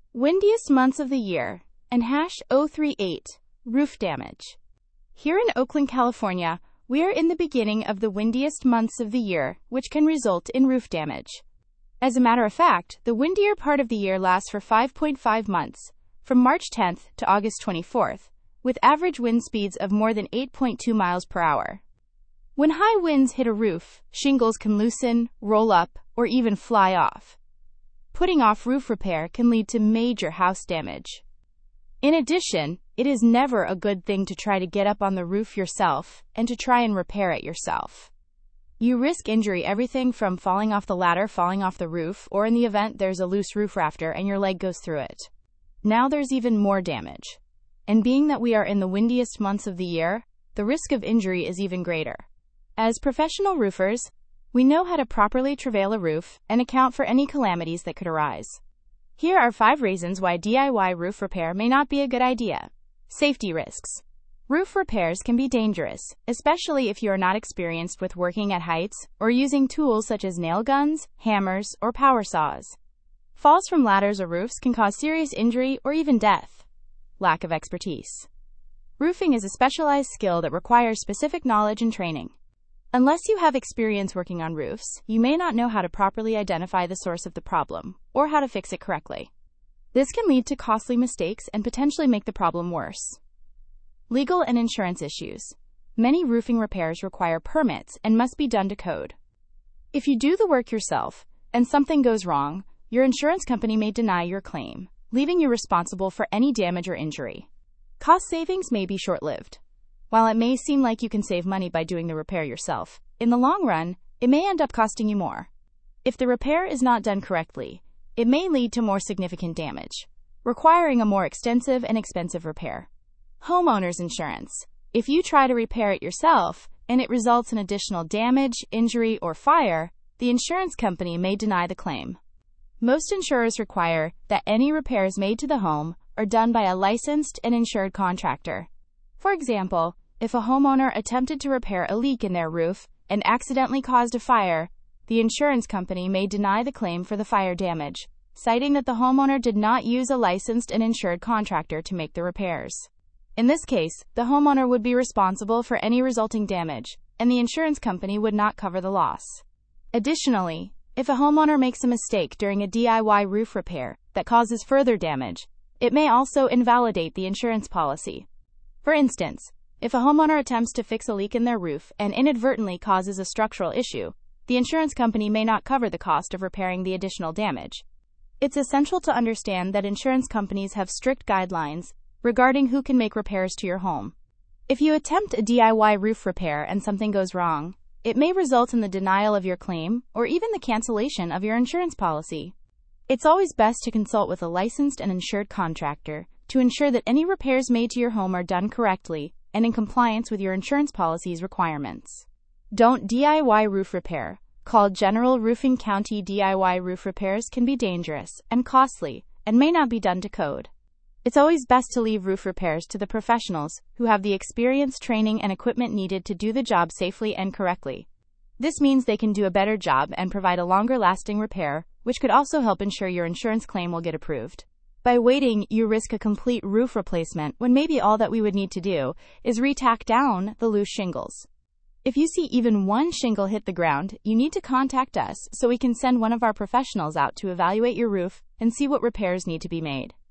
Windiest months of the year, and hash 038, roof damage. Here in Oakland, California, we are in the beginning of the windiest months of the year, which can result in roof damage. As a matter of fact, the windier part of the year lasts for 5.5 months, from March 10th to August 24th, with average wind speeds of more than 8.2 miles per hour. When high winds hit a roof, shingles can loosen, roll up, or even fly off. Putting off roof repair can lead to major house damage. In addition, it is never a good thing to try to get up on the roof yourself and to try and repair it yourself. You risk injury everything from falling off the ladder, falling off the roof, or in the event there's a loose roof rafter and your leg goes through it. Now there's even more damage. And being that we are in the windiest months of the year, the risk of injury is even greater. As professional roofers, we know how to properly travail a roof and account for any calamities that could arise. Here are 5 reasons why DIY roof repair may not be a good idea. Safety risks. Roof repairs can be dangerous, especially if you are not experienced with working at heights or using tools such as nail guns, hammers, or power saws. Falls from ladders or roofs can cause serious injury or even death. Lack of expertise. Roofing is a specialized skill that requires specific knowledge and training. Unless you have experience working on roofs, you may not know how to properly identify the source of the problem or how to fix it correctly. This can lead to costly mistakes and potentially make the problem worse. Legal and insurance issues. Many roofing repairs require permits and must be done to code. If you do the work yourself and something goes wrong, your insurance company may deny your claim, leaving you responsible for any damage or injury. Cost savings may be short-lived. While it may seem like you can save money by doing the repair yourself, in the long run, it may end up costing you more. If the repair is not done correctly, it may lead to more significant damage, requiring a more extensive and expensive repair. Homeowners insurance. If you try to repair it yourself and it results in additional damage, injury, or fire, the insurance company may deny the claim. Most insurers require that any repairs made to the home are done by a licensed and insured contractor. For example, if a homeowner attempted to repair a leak in their roof and accidentally caused a fire, the insurance company may deny the claim for the fire damage, citing that the homeowner did not use a licensed and insured contractor to make the repairs. In this case, the homeowner would be responsible for any resulting damage, and the insurance company would not cover the loss. Additionally, if a homeowner makes a mistake during a DIY roof repair that causes further damage, it may also invalidate the insurance policy. For instance, if a homeowner attempts to fix a leak in their roof and inadvertently causes a structural issue, the insurance company may not cover the cost of repairing the additional damage. It's essential to understand that insurance companies have strict guidelines regarding who can make repairs to your home. If you attempt a DIY roof repair and something goes wrong, it may result in the denial of your claim or even the cancellation of your insurance policy. It's always best to consult with a licensed and insured contractor to ensure that any repairs made to your home are done correctly and in compliance with your insurance policy's requirements. Don't DIY roof repair. Call General Roofing. County. DIY roof repairs can be dangerous and costly and may not be done to code. It's always best to leave roof repairs to the professionals who have the experience, training, and equipment needed to do the job safely and correctly. This means they can do a better job and provide a longer-lasting repair, which could also help ensure your insurance claim will get approved. By waiting, you risk a complete roof replacement when maybe all that we would need to do is re-tack down the loose shingles. If you see even one shingle hit the ground, you need to contact us so we can send one of our professionals out to evaluate your roof and see what repairs need to be made.